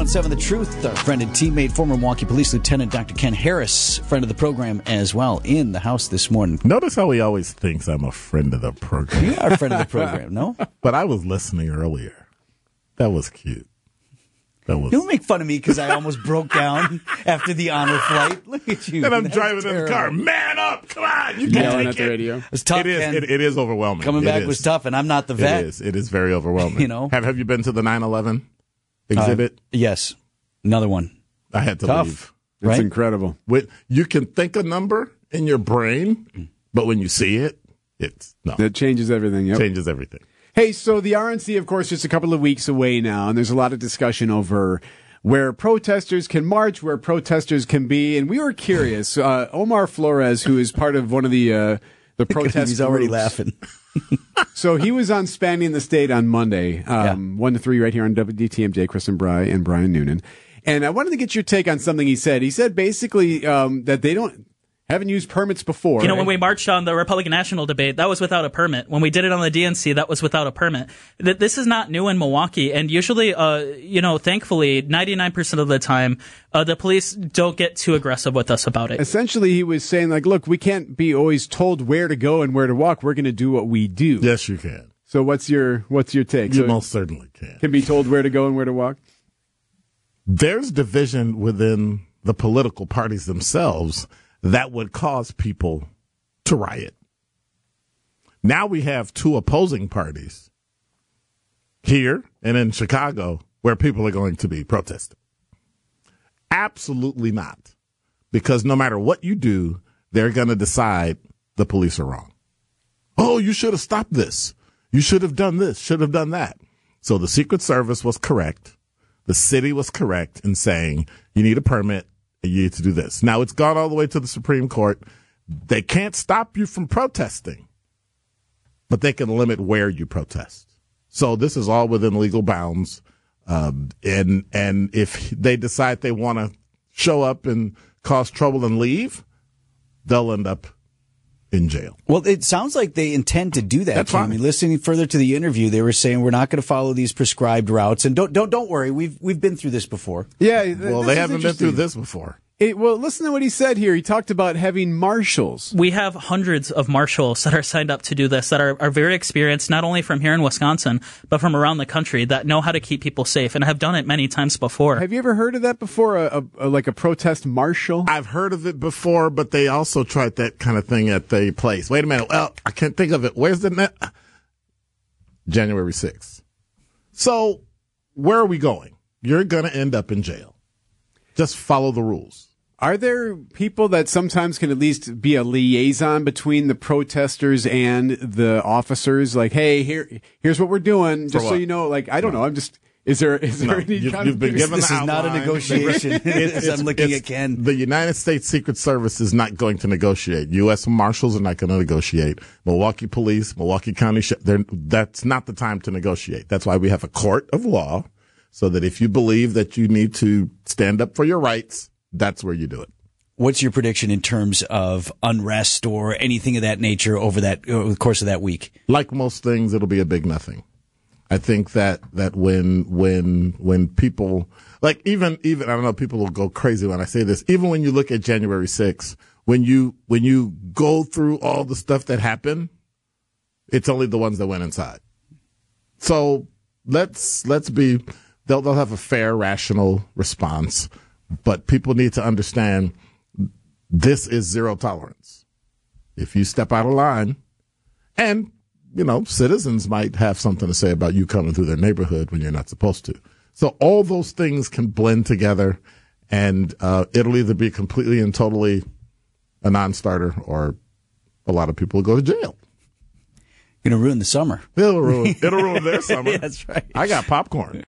1017 The Truth. Our friend and teammate, former Milwaukee Police Lieutenant Dr. Ken Harris, friend of the program as well, in the house this morning. Notice how he always thinks I'm a friend of the program. You are a friend of the program, no? But I was listening earlier. That was cute. Don't make fun of me because I almost broke down after the honor flight. Look at you. And I'm driving in the car. Man up! Come on! You Yelling can at the radio. It's tough, It is overwhelming. Coming back was tough, and I'm not the vet. It is very overwhelming. You know? Have you been to the 9/11 exhibit? Yes. Another one. I had to Tough. leave. It's Right? incredible. You can think a number in your brain, but when you see it, That changes everything. Yep. changes everything. Hey, so the RNC, of course, just a couple of weeks away now, and there's a lot of discussion over where protesters can march, where protesters can be, and we were curious. Omar Flores, who is part of one of the protest He's already groups, laughing. So he was on Spanning the State on Monday, 1 to 3 right here on WDTMJ, Kristen Bry and Brian Noonan. And I wanted to get your take on something he said. He said basically that they haven't used permits before. You know, when we marched on the Republican National debate, that was without a permit. When we did it on the DNC, that was without a permit. This is not new in Milwaukee. And usually, thankfully, 99% of the time, the police don't get too aggressive with us about it. Essentially, he was saying, like, look, we can't be always told where to go and where to walk. We're going to do what we do. Yes, you can. So what's your take? You So most certainly can. Can be told where to go and where to walk? There's division within the political parties themselves that would cause people to riot. Now we have two opposing parties here and in Chicago where people are going to be protesting. Absolutely not. Because no matter what you do, they're going to decide the police are wrong. Oh, you should have stopped this. You should have done this, should have done that. So the Secret Service was correct. The city was correct in saying you need a permit. You need to do this. Now, it's gone all the way to the Supreme Court. They can't stop you from protesting, but they can limit where you protest. So this is all within legal bounds. And if they decide they want to show up and cause trouble and leave, they'll end up in jail. Well, it sounds like they intend to do that. That's fine. I mean, listening further to the interview, they were saying we're not going to follow these prescribed routes. And don't worry, we've been through this before. Yeah. Well, they haven't been through this before. Well, listen to what he said here. He talked about having marshals. We have hundreds of marshals that are signed up to do this that are very experienced, not only from here in Wisconsin, but from around the country that know how to keep people safe and have done it many times before. Have you ever heard of that before? Like a protest marshal? I've heard of it before, but they also tried that kind of thing at the place. Wait a minute. Well, I can't think of it. Where's the net? January 6th. So where are we going? You're going to end up in jail. Just follow the rules. Are there people that sometimes can at least be a liaison between the protesters and the officers? Like, hey, here's what we're doing, just so you know. Like, I don't know. I'm just. Is there any you've been given This the is not a outline. negotiation. As I'm looking at Ken. The United States Secret Service is not going to negotiate. U.S. Marshals are not going to negotiate. Milwaukee Police, Milwaukee County, that's not the time to negotiate. That's why we have a court of law, so that if you believe that you need to stand up for your rights, that's where you do it. What's your prediction in terms of unrest or anything of that nature over the course of that week? Like most things, it'll be a big nothing. I think that when people, like even I don't know, people will go crazy when I say this. Even when you look at January 6th, when you go through all the stuff that happened, it's only the ones that went inside. So let's be. They'll have a fair, rational response, but people need to understand this is zero tolerance. If you step out of line, and citizens might have something to say about you coming through their neighborhood when you're not supposed to. So all those things can blend together, and it'll either be completely and totally a non-starter, or a lot of people will go to jail. Going to ruin the summer. It'll ruin their summer. Yeah, that's right. I got popcorn.